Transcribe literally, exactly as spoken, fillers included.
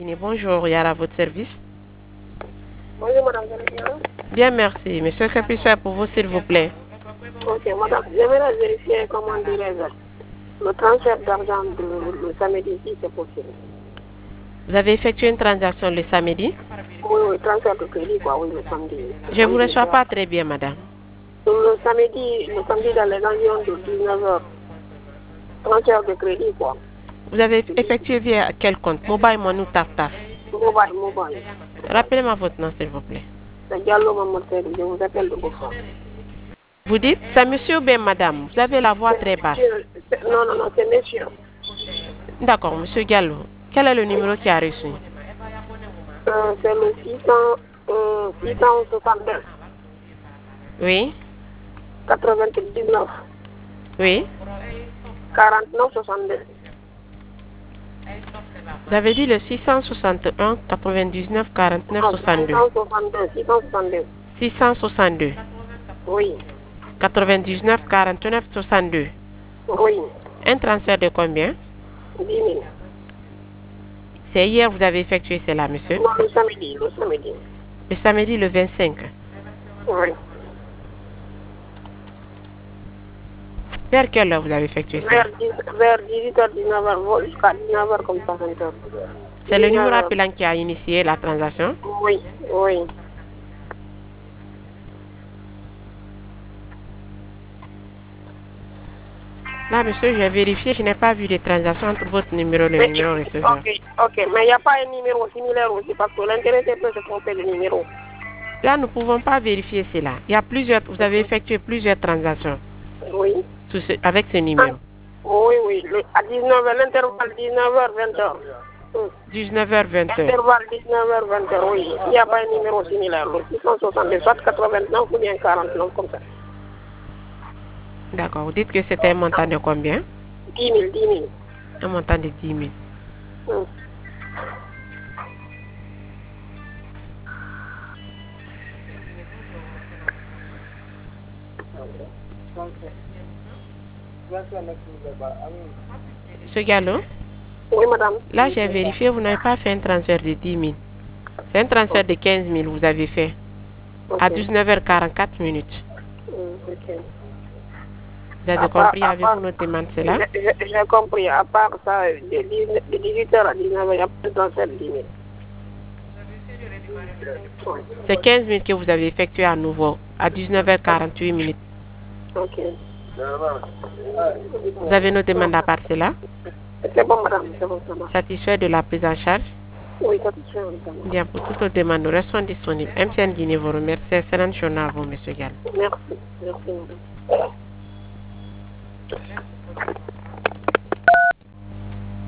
Bonjour, Yara, à votre service. Bonjour madame, vous allez bien? Bien, merci. Monsieur, que puis-je faire pour vous, s'il vous plaît? Ok, madame, j'aimerais vérifier comment dirais-je le transfert d'argent de le samedi si c'est possible. Vous avez effectué une transaction le samedi? Oui, oui, transfert de crédit, quoi, oui, le samedi. Je ne vous reçois pas très bien, madame. Le samedi, le samedi dans les environs de dix-neuf heures. Transfert de crédit, quoi. Vous avez effectué via quel compte? Mobile Money ou TapTap? Mobile, mobile. Rappelez-moi votre nom, s'il vous plaît. C'est Diallo Mamadou Seydou, je vous appelle de Beaufort. Vous dites, c'est monsieur ou bien madame? Vous avez la voix très basse. Non, non, non, c'est monsieur. D'accord, monsieur Gallo. Quel est le numéro qui a reçu? Euh, c'est le six cent soixante-deux. Oui. quatre-vingt-dix-neuf. Oui. quarante-neuf soixante-deux. Vous avez dit le six cent soixante et un quatre-vingt-dix-neuf quarante-neuf soixante-deux. six cent soixante-deux. six cent soixante-deux. Oui. quatre-vingt-dix-neuf quarante-neuf soixante-deux. Oui. Un transfert de combien? dix mille. C'est hier vous avez effectué cela, monsieur? Non, le samedi, le samedi. Le samedi, le vingt-cinq. Oui. Vers quelle heure vous avez effectué cela? Vers dix-huit heures, dix-neuf heures, jusqu'à dix-neuf heures comme ça, vingt heures. C'est le numéro appelant qui a initié la transaction? Oui, oui. Là, monsieur, j'ai vérifié, je n'ai pas vu de transaction entre votre numéro et le mais, numéro receveur. Ok, ok, mais il n'y a pas un numéro similaire aussi parce que l'intéressé peut se tromper de numéro. Là, nous ne pouvons pas vérifier cela. Il y a plusieurs, vous avez effectué plusieurs transactions. Oui. Ce, avec ce numéro. Oui, oui, le, à dix-neuf heures, l'intervalle dix-neuf heures, vingt heures. dix-neuf heures, vingt heures. Intervalle dix-neuf heures, vingt heures, oui. Il n'y a pas un numéro similaire, le six cent soixante-deux, soit quatre-vingt-neuf ou bien quarante-neuf, comme ça. D'accord, vous dites que c'était un montant de combien? dix mille, dix mille. Un montant de dix mille. Hum. Monsieur Gallo? Oui, madame. Là, j'ai vérifié, vous n'avez pas fait un transfert de dix mille. C'est un transfert de quinze mille, vous avez fait. Okay. À dix-neuf heures quarante-quatre minutes. Hum, okay. Vous avez À compris, part, avez-vous notre demande cela? J'ai compris. À part ça, de dix-huit heures à dix-neuf heures, il n'y a pas de transfert de dix mille. C'est quinze mille que vous avez effectué à nouveau, à dix-neuf heures quarante-huit minutes. Ok. Vous avez nos demandes à part cela? C'est bon, madame. C'est bon, ça marche. Satisfait de la prise en charge? Oui, satisfait, madame. Bien, pour toutes nos demandes, nous restons disponibles. M T N Guinée vous remercie. Excellente journée à vous, monsieur Gallo. Merci. Merci, madame.